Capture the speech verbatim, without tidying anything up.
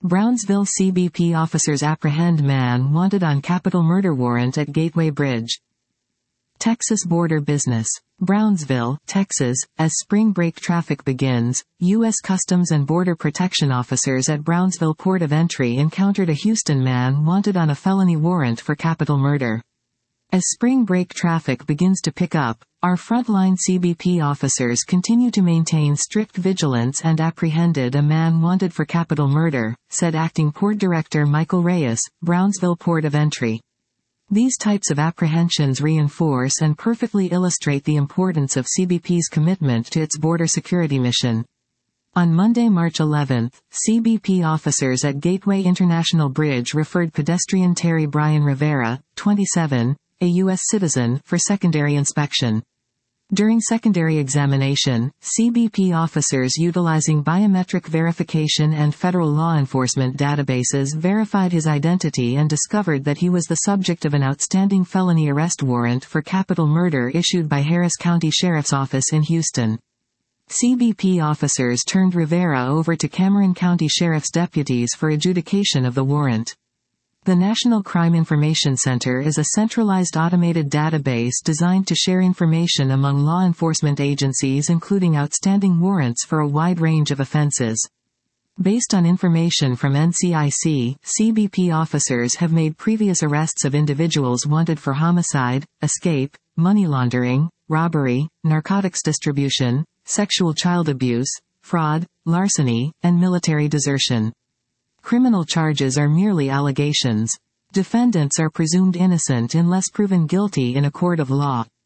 Brownsville C B P officers apprehend man wanted on capital murder warrant at Gateway Bridge. Texas border business. Brownsville, Texas. As spring break traffic begins, U S Customs and Border Protection officers at Brownsville Port of Entry encountered a Houston man wanted on a felony warrant for capital murder. As spring break traffic begins to pick up, our frontline C B P officers continue to maintain strict vigilance and apprehended a man wanted for capital murder, said Acting Port Director Michael Reyes, Brownsville Port of Entry. These types of apprehensions reinforce and perfectly illustrate the importance of C B P's commitment to its border security mission. On Monday, March eleventh, C B P officers at Gateway International Bridge referred pedestrian Terry Brian Rivera, twenty-seven, a U S citizen, for secondary inspection. During secondary examination, C B P officers utilizing biometric verification and federal law enforcement databases verified his identity and discovered that he was the subject of an outstanding felony arrest warrant for capital murder issued by Harris County Sheriff's Office in Houston. C B P officers turned Rivera over to Cameron County Sheriff's deputies for adjudication of the warrant. The National Crime Information Center is a centralized automated database designed to share information among law enforcement agencies, including outstanding warrants for a wide range of offenses. Based on information from N C I C, C B P officers have made previous arrests of individuals wanted for homicide, escape, money laundering, robbery, narcotics distribution, sexual child abuse, fraud, larceny, and military desertion. Criminal charges are merely allegations. Defendants are presumed innocent unless proven guilty in a court of law.